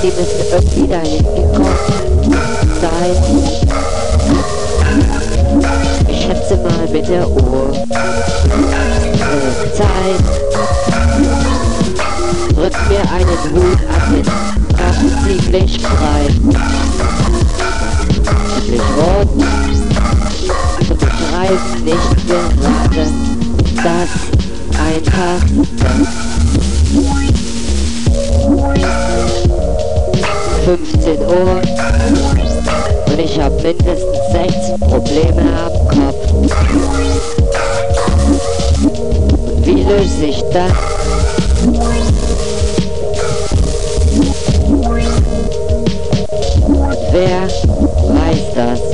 Die müssen irgendwie dahin gekommen sein. Ich schätze mal mit der Uhr. Zeit. Drück mir einen Hut ab hin. Ach, ziemlich frei. Ziemlich rot. Du beschreibst nicht gerade das Einfachste. 15 Uhr und ich hab mindestens 16 Probleme am Kopf. Wie löse ich das? Wer weiß das?